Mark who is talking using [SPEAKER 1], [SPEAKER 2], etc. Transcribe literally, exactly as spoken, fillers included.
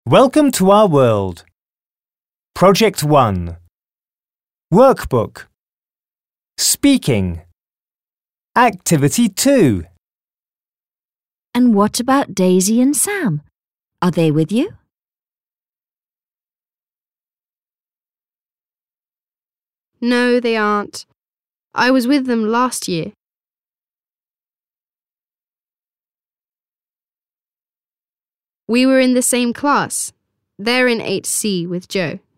[SPEAKER 1] Welcome to our world. Project one. Workbook. Speaking. Activity two.
[SPEAKER 2] And what about Daisy and Sam? Are they with you?
[SPEAKER 3] No, they aren't. I was with them last year. We were in the same class. They're in eight C with Joe.